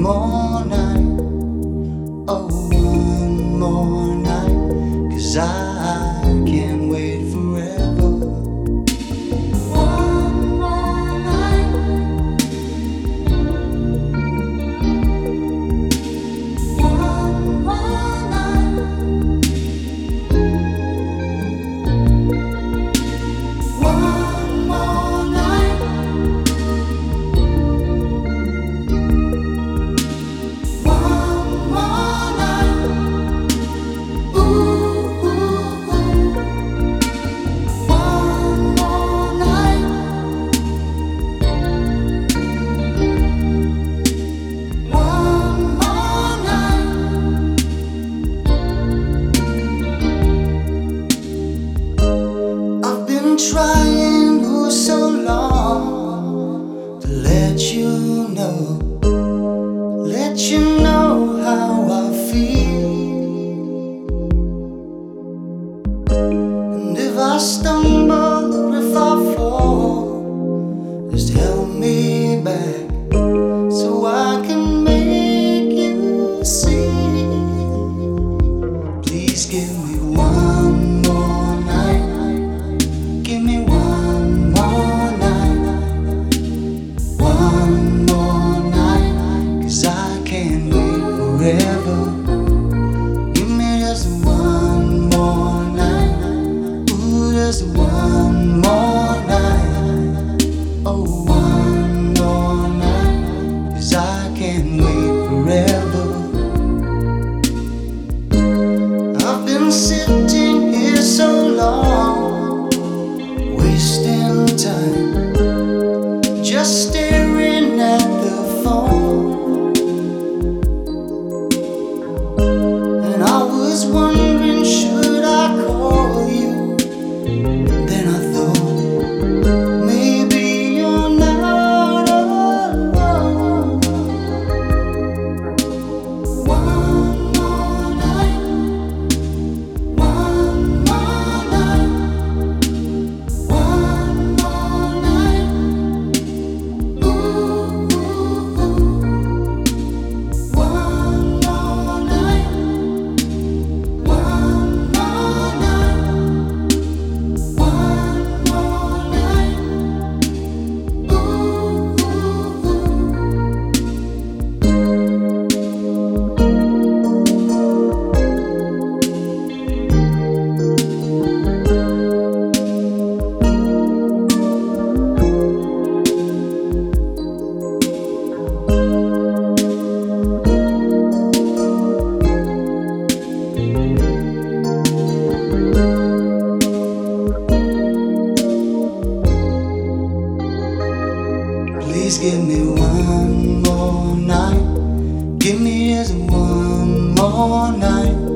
more night, oh, one more night, 'cause I can't wait forever. One more night, one more night, one more night, one more night, ooh, ooh, ooh. One more night, one more night. I've been trying for so long to let you know how I feel. And if I stumble or if I fall, just help me back so I can make you see. Please give me one more night. Give me one more night. One more night, 'cause I can't wait forever. Give me just one more night. Ooh, just one more night. Oh, one more night, 'cause I can't wait forever. I've been sitting here so long, wasting time, just staring at the phone. And I was wondering, should I call you? Then I thought, maybe you're not alone. One more night, one more night, one more night, ooh, ooh, ooh. One more night, one more night, one more night, ooh, ooh, Please give me one more night. Give me just one more night.